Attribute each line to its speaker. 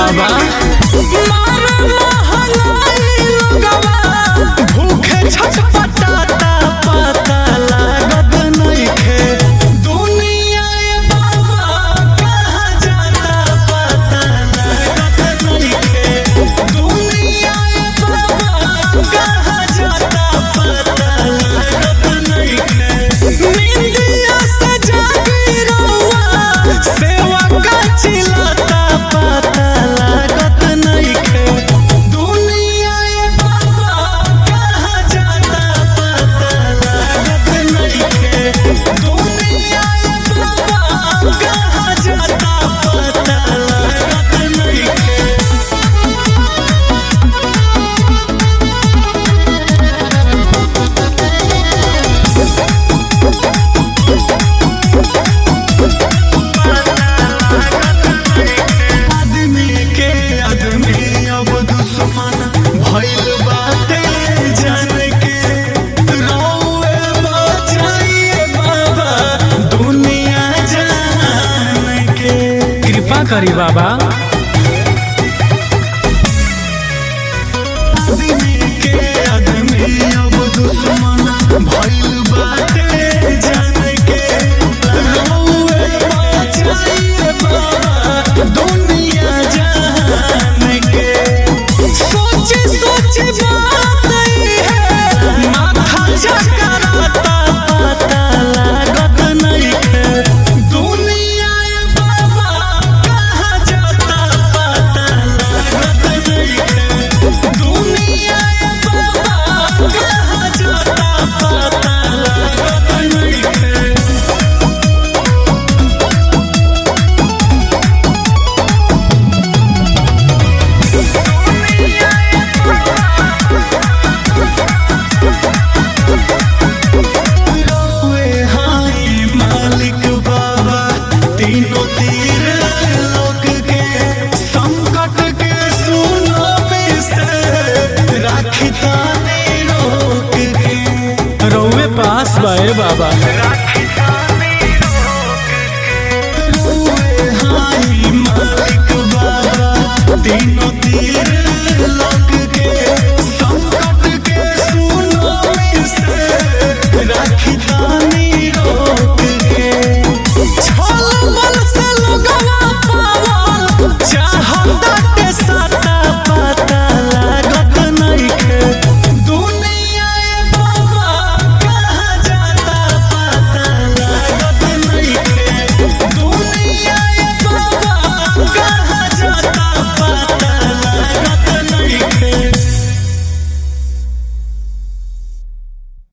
Speaker 1: बाबा। भूखे छटपटाता पता लागत नइखे। दुनिया बाबा कहाँ जाता पता लागत नइखे। दुनिया बाबा कहाँ जाता पता लागत नइखे। निंदिया से जागी रउआ सेवा का चिल्लाता पता लागत नइखे। दुनिया बाबा कहाँ जाता पता लागत नइखे। दुनिया बाबा कहाँ जाता पता लागत नइखे। आदमी के आदमी अब दुश्मन भइल बाटे जान के। रउए बचाइए बाबा दुनिया जान के। कृपा करी बाबा। आदमी के आदमी अब दुश्मन भइल बाटे जान के। रउए बचाइए बाबा दुनिया जान के। सोच सोच बात है माथा चकराता पता लागत नइखे। दुनिया बाबा कहाँ जाता पता लागत नइखे। दुनिया बाबा कहाँ जाता पता लागत नइखे। रउए हाय मालिक बाबा तीनों तीर लोक के। संकट के सुनामी से राखी तानी रोक के। रउए पास बाए बाबा। रउए हाय मालिक बाबा तीनों तीर